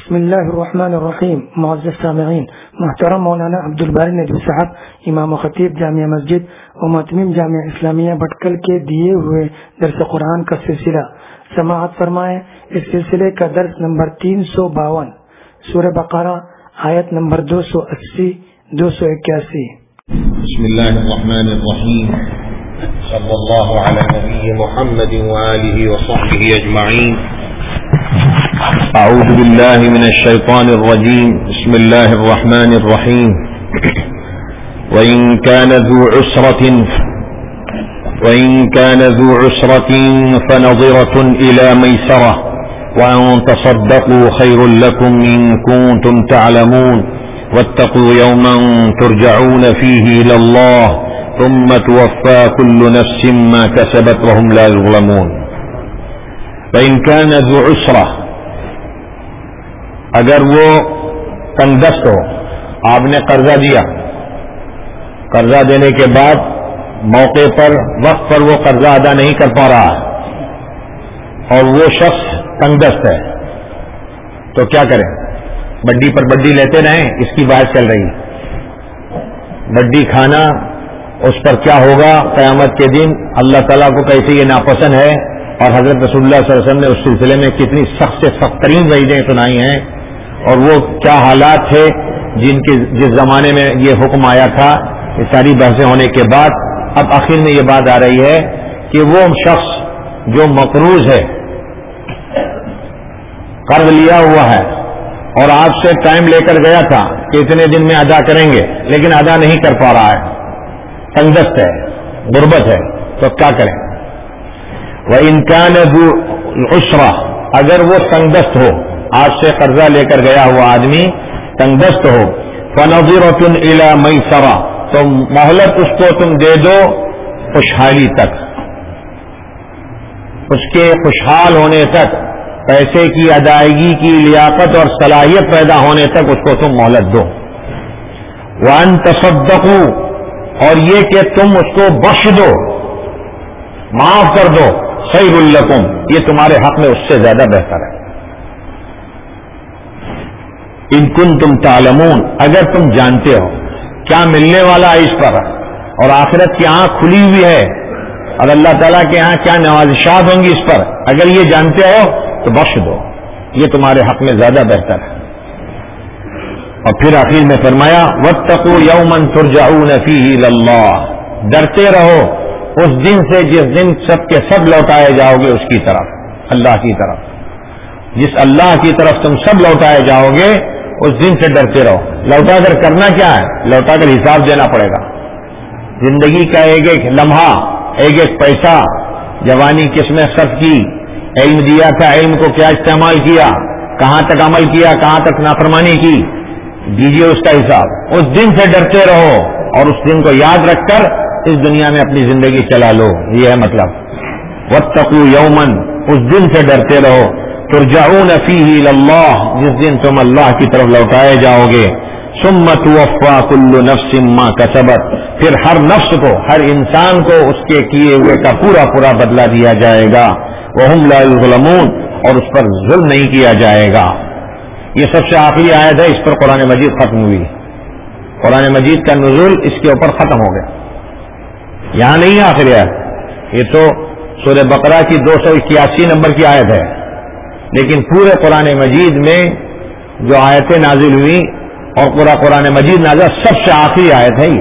بسم اللہ الرحمن الرحیم. معزز سامعین، محترم مولانا عبدالباری ندوی صاحب، امام و خطیب جامعہ مسجد و متمم جامعہ اسلامیہ بھٹکل کے دیے ہوئے درس قرآن کا سلسلہ سماعت فرمائیں. اس سلسلے کا درس نمبر 352، سورہ بقرہ، آیت نمبر 280 281. بسم اللہ الرحمن الرحیم. صلی اللہ علی نبی محمد وآلہ وصحبہ اجمعین. اعوذ باللہ من الشیطان الرجیم. بسم اللہ الرحمن الرحیم. وَإِن كَانَ ذُو عُسْرَةٍ فَنَظِرَةٌ إِلَى مَيْسَرَةٍ وَأَن تَصَدَّقُوا خَيْرٌ لَكُمْ إِن كُنتُمْ تَعْلَمُونَ وَاتَّقُوا يَوْمًا تُرْجَعُونَ فِيهِ إِلَى اللَّهِ ثُمَّ تُوَفَّى كُلُّ نَفْسٍ مَا كَسَبَتْ وَهُمْ لَا يُظْلَمُونَ. وَإِن كَانَ ذُو عُسْرَةٍ، اگر وہ تنگ دست ہو، آپ نے قرضہ دیا، قرضہ دینے کے بعد موقع پر وقت پر وہ قرضہ ادا نہیں کر پا رہا ہے اور وہ شخص تنگ دست ہے، تو کیا کریں؟ بڈی پر بڈی لیتے رہیں؟ اس کی بات چل رہی ہے. بڈی کھانا اس پر کیا ہوگا قیامت کے دن، اللہ تعالیٰ کو کیسے یہ ناپسند ہے، اور حضرت رسول اللہ صلی اللہ علیہ وسلم نے اس سلسلے میں کتنی سخت سے سخت ترین وعیدیں سنائی ہیں، اور وہ کیا حالات تھے جس زمانے میں یہ حکم آیا تھا. یہ ساری بحثیں ہونے کے بعد اب آخر میں یہ بات آ رہی ہے کہ وہ شخص جو مقروض ہے، قرض لیا ہوا ہے اور آپ سے ٹائم لے کر گیا تھا کہ اتنے دن میں ادا کریں گے، لیکن ادا نہیں کر پا رہا ہے، تنگدست ہے، غربت ہے، تو کیا کریں؟ وَإِن كَانَ ذُو عُسْرَةٍ، اگر وہ تنگدست ہو، آپ سے قرضہ لے کر گیا ہوا آدمی تنگدست ہو، فَنَظِرَةٌ إِلَى مَيْسَرَةٍ، تو مہلت اس کو تم دے دو خوشحالی تک، اس کے خوشحال ہونے تک، پیسے کی ادائیگی کی لیاقت اور صلاحیت پیدا ہونے تک اس کو تم مہلت دو. وَأَن تَصَدَّقُوا، اور یہ کہ تم اس کو بخش دو، معاف کر دو، خیر لکم، یہ تمہارے حق میں اس سے زیادہ بہتر ہے. ان کنتم تعلمون، اگر تم جانتے ہو کیا ملنے والا ہے اس پر، اور آخرت کی آنکھ کھلی ہوئی ہے اور اللہ تعالیٰ کے یہاں کیا نوازشات ہوں گی اس پر، اگر یہ جانتے ہو تو بخش دو، یہ تمہارے حق میں زیادہ بہتر ہے. اور پھر آخر میں فرمایا واتقوا یوما ترجعون فیہ الی اللہ، ڈرتے رہو اس دن سے جس دن سب کے سب لوٹائے جاؤ گے اس کی طرف، اللہ کی طرف. جس اللہ کی طرف تم سب لوٹائے جاؤ گے اس دن سے ڈرتے رہو. لوٹا کر کرنا کیا ہے؟ لوٹا کر حساب دینا پڑے گا. زندگی کا ایک ایک لمحہ، ایک ایک پیسہ، جوانی کس میں صرف کی، علم دیا تھا، علم کو کیا استعمال کیا، کہاں تک عمل کیا، کہاں تک نافرمانی کی، دیجیے اس کا حساب. اس دن سے ڈرتے رہو اور اس دن کو یاد رکھ کر اس دنیا میں اپنی زندگی چلا لو. یہ ہے مطلب. واتقوا یوما، اس دن سے ڈرتے رہو، ترجعون فیہ الی اللہ، جس دن تم اللہ کی طرف لوٹائے جاؤ گے. ثم توفی کل نفس ما کسبت، پھر ہر نفس کو، ہر انسان کو اس کے کیے ہوئے کا پورا پورا بدلہ دیا جائے گا. وہم لا یظلمون، اور اس پر ظلم نہیں کیا جائے گا. یہ سب سے آخری آیت ہے، اس پر قرآن مجید ختم ہوئی. قرآن مجید کا نزول اس کے اوپر ختم ہو گیا. یہاں نہیں ہے آخری آیت، یہ تو سورہ بقرہ کی 281 نمبر کی آیت ہے. لیکن پورے قرآن مجید میں جو آیتیں نازل ہوئی اور پورا قرآن مجید نازل، سب سے آخری آیت ہے.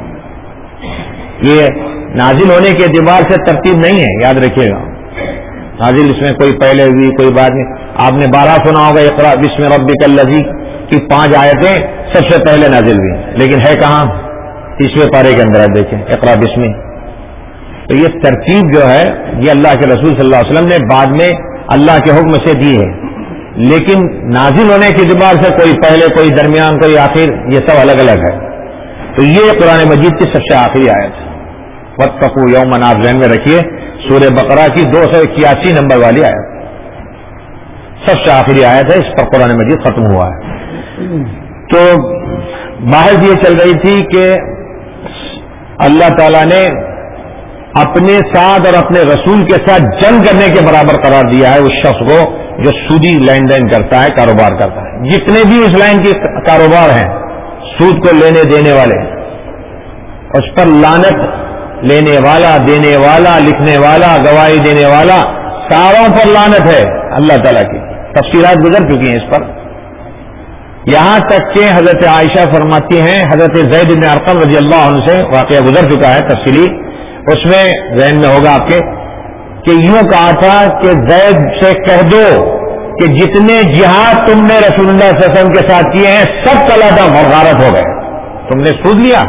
یہ نازل ہونے کے اعتبار سے ترتیب نہیں ہے، یاد رکھیے گا. نازل اس میں کوئی پہلے ہوئی کوئی بعد میں. آپ نے 12 سنا ہوگا اقرأ بسم ربک الذی کی 5 آیتیں سب سے پہلے نازل ہوئی، لیکن ہے کہاں؟ 30ویں پارے کے اندر دیکھیں اقرأ بسم. تو یہ ترتیب جو ہے یہ اللہ کے رسول صلی اللہ علیہ وسلم نے بعد میں اللہ کے حکم سے دی ہے، لیکن نازل ہونے کے اعتبار سے کوئی پہلے کوئی درمیان کوئی آخر، یہ سب الگ الگ ہے. تو یہ قرآن مجید کی سب سے آخری آیت ہے. واتقوا یوما، آپ ذہن میں رکھیے، سورہ بقرہ کی 281 نمبر والی آیت سب سے آخری آیت ہے، اس پر قرآن مجید ختم ہوا ہے. تو بحث یہ چل رہی تھی کہ اللہ تعالیٰ نے اپنے ساتھ اور اپنے رسول کے ساتھ جنگ کرنے کے برابر قرار دیا ہے اس شخص کو جو سودی لین دین کرتا ہے، کاروبار کرتا ہے. جتنے بھی اس لائن کے کاروبار ہیں، سود کو لینے دینے والے، اس پر لعنت، لینے والا، دینے والا، لکھنے والا، گواہی دینے والا، ساروں پر لعنت ہے اللہ تعالیٰ کی. تفصیلات گزر چکی ہیں اس پر. یہاں تک کہ حضرت عائشہ فرماتی ہیں، حضرت زید بن ارقم رضی اللہ عنہ سے واقعہ گزر چکا ہے تفصیلی، اس میں ذہن میں ہوگا آپ کے کہ یوں کہا تھا کہ زید سے کہہ دو کہ جتنے جہاد تم نے رسول اللہ صلی اللہ علیہ وسلم کے ساتھ کیے ہیں سب کلادہ غارت ہو گئے. تم نے سود لیا،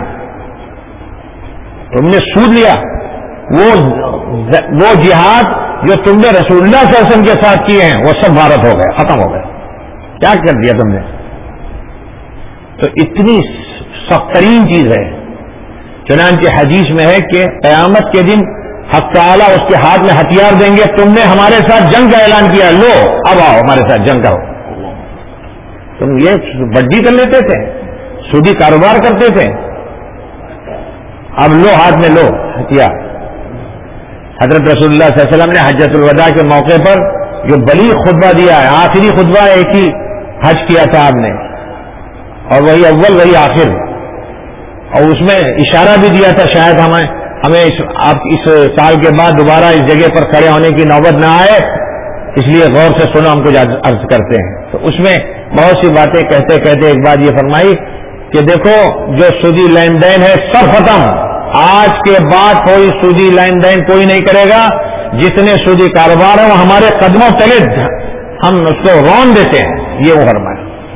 تم نے سود لیا. وہ جہاد جو تم نے رسول اللہ صلی اللہ علیہ وسلم کے ساتھ کیے ہیں وہ سب غارت ہو گئے، ختم ہو گئے. کیا کر دیا تم نے؟ تو اتنی سخت ترین چیز ہے. چنانچہ حدیث میں ہے کہ قیامت کے دن حق تعالیٰ اس کے ہاتھ میں ہتھیار دیں گے، تم نے ہمارے ساتھ جنگ کا اعلان کیا، لو اب آؤ ہمارے ساتھ جنگ کرو. تم یہ بڈی کر لیتے تھے، سودی کاروبار کرتے تھے، اب لو ہاتھ میں لو ہتھیار. حضرت رسول اللہ صلی اللہ علیہ وسلم نے حجۃ الوداع کے موقع پر جو بلیغ خطبہ دیا ہے، آخری خطبہ ایک ہی حج کیا تھا آپ نے، اور وہی اول وہی آخر، اور اس میں اشارہ بھی دیا تھا شاید ہمیں آپ اس سال کے بعد دوبارہ اس جگہ پر کھڑے ہونے کی نوبت نہ آئے، اس لیے غور سے سنو، ہم کچھ عرض کرتے ہیں. تو اس میں بہت سی باتیں کہتے کہتے ایک بات یہ فرمائی کہ دیکھو جو سودی لین دین ہے سب ختم، آج کے بعد کوئی سودی لین دین کوئی نہیں کرے گا. جتنے سودی کاروبار ہیں وہ ہمارے قدموں تلے ہم اس کو رون دیتے ہیں، یہ وہ فرمایا،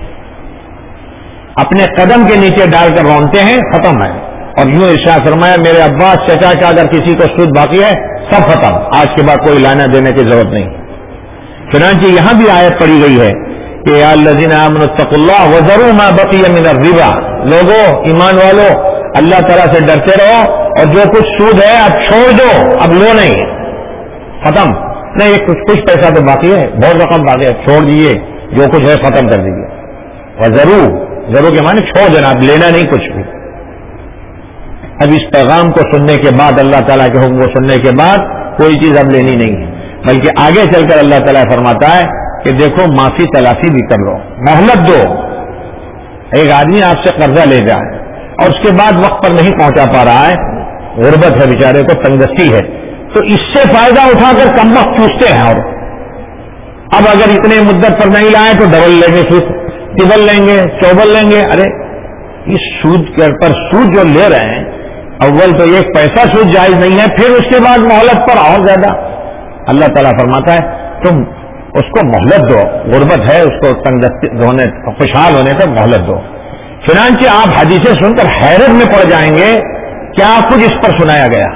اپنے قدم کے نیچے ڈال کر رونتے ہیں، ختم ہے. اور یوں ارشاد فرمایا میرے عباس چچا کا اگر کسی کو سود باقی ہے سب ختم، آج کے بعد کوئی لانا دینے کی ضرورت نہیں. چنانچہ یہاں بھی آیت پڑھی گئی ہے کہ یا الذین آمنوا اتقوا اللہ وذروا ما بقی من الربا، لوگوں ایمان والو اللہ تعالیٰ سے ڈرتے رہو اور جو کچھ سود ہے اب چھوڑ دو، اب لو نہیں، ختم. نہیں کچھ پیسہ تو باقی ہے، بہت رقم باقی ہے، چھوڑ دیجیے، جو کچھ ہے ختم کر دیجیے. ضرور کے معنی چھوڑ دینا، اب لینا نہیں کچھ بھی. اب اس پیغام کو سننے کے بعد، اللہ تعالیٰ کے حکم کو سننے کے بعد کوئی چیز اب لینی نہیں ہے، بلکہ آگے چل کر اللہ تعالیٰ فرماتا ہے کہ دیکھو معافی تلافی بھی کر لو، مہلت دو. ایک آدمی آپ سے قرضہ لے جائے اور اس کے بعد وقت پر نہیں پہنچا پا رہا ہے، غربت ہے بیچارے کو، تنگدستی ہے، تو اس سے فائدہ اٹھا کر کم وقت چوستے ہیں. اور اب اگر اتنے مدت پر نہیں لائے تو ڈبل لیں گے، ٹبل لیں گے، چوبل لیں گے. ارے اس سود پر سود جو لے رہے ہیں، اول تو ایک پیسہ سود جائز نہیں ہے، پھر اس کے بعد مہلت پر اور زیادہ. اللہ تعالیٰ فرماتا ہے تم اس کو مہلت دو، غربت ہے اس کو تنگدستی ہونے، خوشحال ہونے تک مہلت دو. چنانچہ آپ حدیثیں سن کر حیرت میں پڑ جائیں گے کیا کچھ اس پر سنایا گیا.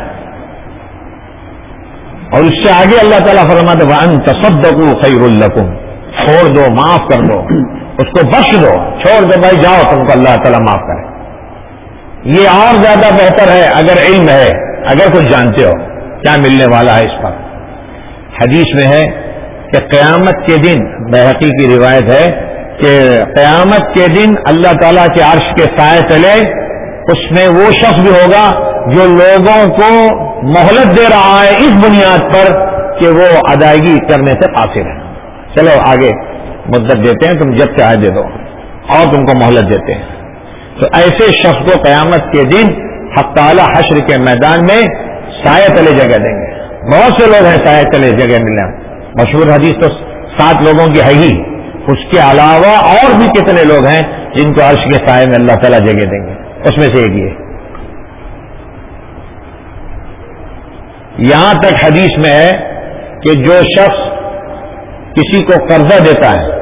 اور اس سے آگے اللہ تعالیٰ فرماتے ہیں وَأَن تَصَدَّقُوا خَيْرٌ لَكُمْ، چھوڑ دو، معاف کر دو، اس کو بخش دو، چھوڑ دو بھائی، جاؤ تم کو اللہ تعالیٰ معاف کرے. یہ اور زیادہ بہتر ہے اگر علم ہے، اگر کچھ جانتے ہو کیا ملنے والا ہے اس پر. حدیث میں ہے کہ قیامت کے دن، بحقی کی روایت ہے کہ قیامت کے دن اللہ تعالیٰ کے عرش کے سائے تلے اس میں وہ شخص بھی ہوگا جو لوگوں کو مہلت دے رہا ہے اس بنیاد پر کہ وہ ادائیگی کرنے سے قاصر ہے. چلو آگے مدت دیتے ہیں، تم جب چاہے دے دو، اور تم کو مہلت دیتے ہیں. تو ایسے شخص کو قیامت کے دن حق تعالی حشر کے میدان میں سائے تلے جگہ دیں گے. بہت سے لوگ ہیں سائے تلے جگہ ملنے، مشہور حدیث تو 7 لوگوں کی ہے ہی، اس کے علاوہ اور بھی کتنے لوگ ہیں جن کو عرش کے سائے میں اللہ تعالیٰ جگہ دیں گے. اس میں سے ایک یہ. یہاں تک حدیث میں ہے کہ جو شخص کسی کو قرضہ دیتا ہے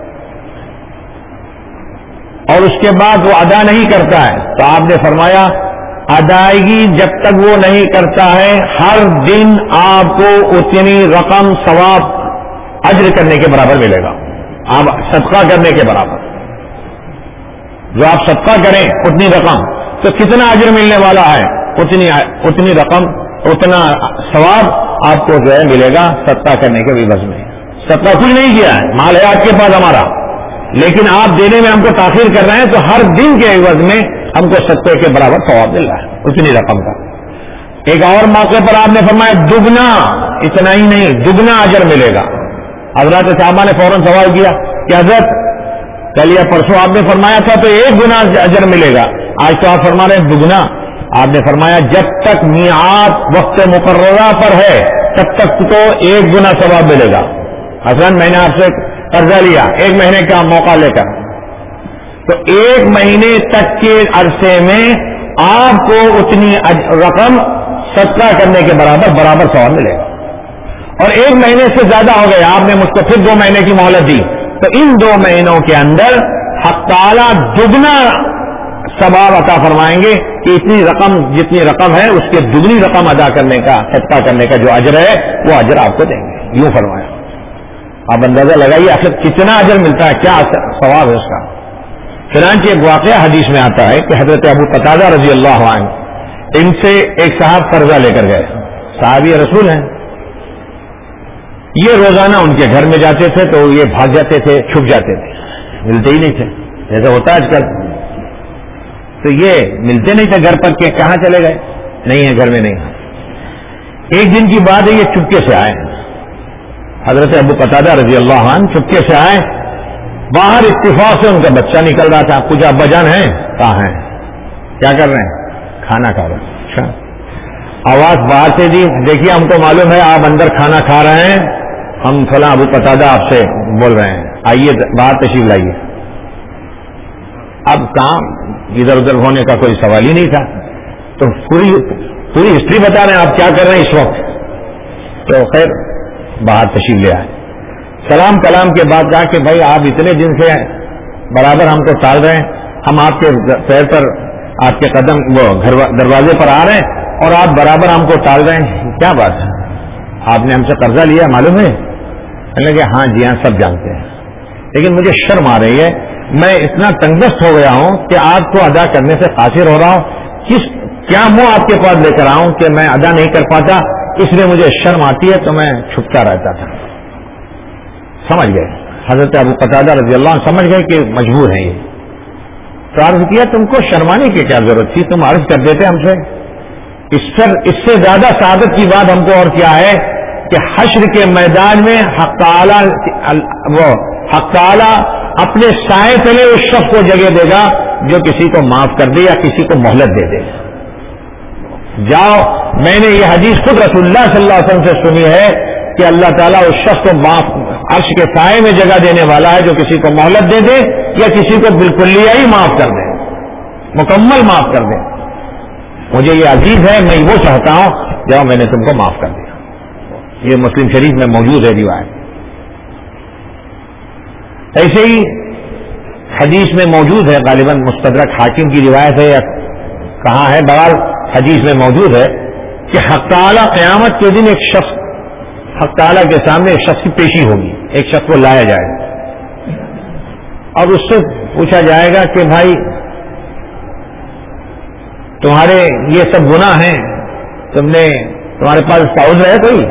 اور اس کے بعد وہ ادا نہیں کرتا ہے تو آپ نے فرمایا ادائیگی جب تک وہ نہیں کرتا ہے ہر دن آپ کو اتنی رقم ثواب اجر کرنے کے برابر ملے گا. آپ صدقہ کرنے کے برابر، جو آپ صدقہ کریں اتنی رقم، تو کتنا اجر ملنے والا ہے، اتنی رقم، اتنا ثواب آپ کو جو ہے ملے گا صدقہ کرنے کے عوض میں. صدقہ کچھ نہیں کیا ہے، مال ہے آپ کے پاس ہمارا، لیکن آپ دینے میں ہم کو تاخیر کر رہے ہیں تو ہر دن کے عوض میں ہم کو صدقے کے برابر ثواب مل رہا ہے اتنی رقم کا. ایک اور موقع پر آپ نے فرمایا دگنا، اتنا ہی نہیں دگنا اجر ملے گا. حضرات صحابہ نے فوراً سوال کیا کہ حضرت کل یا پرسوں آپ نے فرمایا تھا تو 1 گنا اجر ملے گا، آج تو آپ فرما رہے ہیں دگنا. آپ نے فرمایا جب تک میعاد وقت مقررہ پر ہے تب تک تو 1 گنا ثواب ملے گا. حسن میں نے آپ سے قرضہ لیا 1 مہینے کا موقع لے کر، تو 1 مہینے تک کے عرصے میں آپ کو اتنی رقم صدقہ کرنے کے برابر ثواب ملے گا. اور 1 مہینے سے زیادہ ہو گیا، آپ نے مجھ کو پھر 2 مہینے کی مہلت دی، تو ان 2 مہینوں کے اندر حق تعالیٰ دگنا ثواب عطا فرمائیں گے کہ جتنی رقم ہے اس کے دگنی رقم ادا کرنے کا، صدقہ کرنے کا جو اجر ہے وہ اجر آپ کو دیں گے. یوں فرمایا. آپ اندازہ لگائیے آخر کتنا اجر ملتا ہے، کیا ثواب ہے اس کا. چنانچہ ایک واقعہ حدیث میں آتا ہے کہ حضرت ابو قتادہ رضی اللہ عنہ، ان سے ایک صاحب قرضہ لے کر گئے، صحابی رسول ہیں. یہ روزانہ ان کے گھر میں جاتے تھے تو یہ بھاگ جاتے تھے، چھپ جاتے تھے، ملتے ہی نہیں تھے جیسا ہوتا ہے آج کل. تو یہ ملتے نہیں تھے گھر پر کہ کہاں چلے گئے، نہیں ہے گھر میں نہیں. ایک دن کی بات ہے، یہ چپکے سے آئے، حضرت ابو قتادہ رضی اللہ عنہ چپکے سے آئے. باہر اتفاق سے ان کا بچہ نکل رہا تھا. کچھ ابا جان ہیں؟ کہاں ہیں؟ کیا کر رہے ہیں؟ کھانا کھا رہے ہیں. اچھا. آواز باہر سے دی، دیکھیے ہم کو معلوم ہے آپ اندر کھانا کھا رہے ہیں، ہم فلاں ابو قتادہ آپ سے بول رہے ہیں، آئیے باہر تشریف لائیے. اب کام ادھر ادھر ہونے کا کوئی سوال ہی نہیں تھا، تو پوری ہسٹری بتا رہے ہیں آپ کیا کر رہے ہیں اس وقت. تو خیر باہر تشریف لے آئے. سلام کلام کے بعد کہا کہ بھائی آپ اتنے دن سے برابر ہم کو ٹال رہے ہیں، ہم آپ کے پیر پر، آپ کے قدم وہ دروازے پر آ رہے ہیں اور آپ برابر ہم کو ٹال رہے ہیں، کیا بات ہے؟ آپ نے ہم سے قرضہ لیا معلوم ہے؟ کہنے لگے ہاں جی ہاں سب جانتے ہیں، لیکن مجھے شرم آ رہی ہے، میں اتنا تنگست ہو گیا ہوں کہ آپ کو ادا کرنے سے قاصر ہو رہا ہوں. کیا منہ آپ کے پاس لے کر آؤں کہ میں ادا نہیں کر پاتا، اس لیے مجھے شرم آتی ہے تو میں چھپتا رہتا تھا. سمجھ گئے حضرت ابو قتادہ رضی اللہ عنہ، سمجھ گئے کہ مجبور ہیں یہ. تو عرض کیا تم کو شرمانے کی کیا ضرورت تھی، تم عرض کر دیتے ہم سے. اس سے زیادہ سعادت کی بات ہم کو اور کیا ہے کہ حشر کے میدان میں حق تعالی اپنے سائے تلے اس شخص کو جگہ دے گا جو کسی کو معاف کر دے یا کسی کو مہلت دے دے. جاؤ، میں نے یہ حدیث خود رسول اللہ صلی اللہ علیہ وسلم سے سنی ہے کہ اللہ تعالیٰ اس شخص کو معاف، عرش کے سائے میں جگہ دینے والا ہے جو کسی کو مہلت دے دے یا کسی کو بالکل ہی معاف کر دے، مکمل معاف کر دے. مجھے یہ عزیز ہے، میں وہ چاہتا ہوں جاؤ میں نے تم کو معاف کر دیا. یہ مسلم شریف میں موجود ہے روایت. ایسے ہی حدیث میں موجود ہے، غالباً مستدرک حاکم کی روایت ہے یا کہاں ہے، بہرحال حدیث میں موجود ہے کہ حق تعالیٰ قیامت کے دن ایک شخص، حق تعالیٰ کے سامنے ایک شخص کی پیشی ہوگی، ایک شخص کو لایا جائے اور اس سے پوچھا جائے گا کہ بھائی تمہارے یہ سب گناہ ہیں، تمہارے پاس اس کا عذر ہے کوئی؟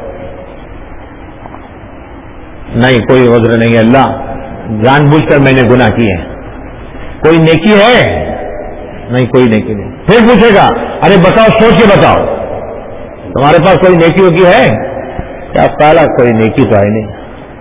نہیں کوئی عذر نہیں ہے اللہ، جان بوجھ کر میں نے گناہ کیے ہیں. کوئی نیکی ہے؟ نہیں کوئی نیکی نہیں. پھر پوچھے گا ارے بتاؤ، سوچ کے بتاؤ تمہارے پاس کوئی نیکی وکی ہے؟ کیا تعالیٰ کوئی نیکی تو ہے نہیں،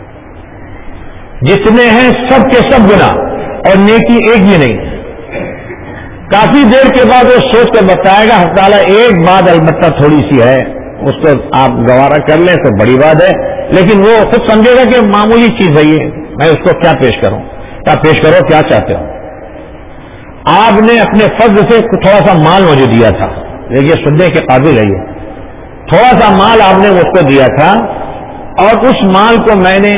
جتنے ہیں سب کے سب گناہ اور نیکی ایک بھی نہیں. کافی دیر کے بعد وہ سوچ کر بتائے گا حق تعالیٰ ایک بات البتہ تھوڑی سی ہے، اس کو آپ گوارا کر لیں تو بڑی بات ہے، لیکن وہ خود سمجھے گا کہ معمولی چیز ہے یہ، میں اس کو کیا پیش کروں. کیا پیش کرو، کیا چاہتے ہو؟ آپ نے اپنے فضل سے تھوڑا سا مال مجھے دیا تھا، یہ سننے کے قابل ہے، یہ تھوڑا سا مال آپ نے مجھ کو دیا تھا اور اس مال کو میں نے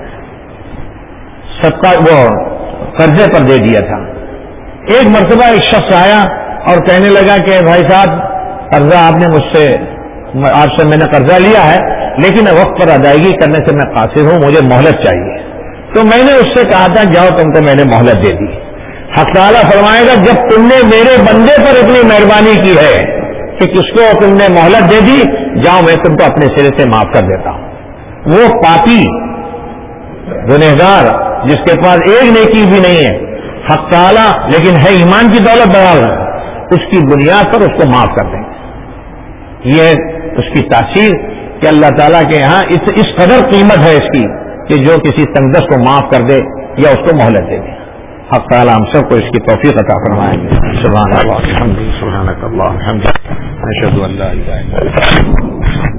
صدقہ وہ قرضے پر دے دیا تھا. ایک مرتبہ ایک شخص آیا اور کہنے لگا کہ بھائی صاحب قرضہ آپ سے میں نے قرضہ لیا ہے لیکن وقت پر ادائیگی کرنے سے میں قاصر ہوں، مجھے مہلت چاہیے. تو میں نے اس سے کہا تھا جاؤ تم کو میں نے مہلت دے دی. حق تعالیٰ فرمائے گا جب تم نے میرے بندے پر اتنی مہربانی کی ہے کہ کس کو تم نے مہلت دے دی، جاؤ میں تم کو اپنے سرے سے معاف کر دیتا ہوں. وہ پاپی گنہگار جس کے پاس ایک نیکی بھی نہیں ہے، حق تعالیٰ لیکن ہے ایمان کی دولت بڑھا، اس کی بنیاد پر اس کو معاف کر دیں گے. یہ اس کی تاثیر کہ اللہ تعالیٰ کے یہاں اس قدر قیمت ہے اس کی کہ جو کسی تنگدست کو معاف کر دے یا اس کو مہلت دے دیں. حق تعالی ہم سب کو اس کی توفیق عطا فرمائے. سبحان اللہ والحمد للہ سبحانک اللہم وبحمدک اشہد ان لا الہ الا انت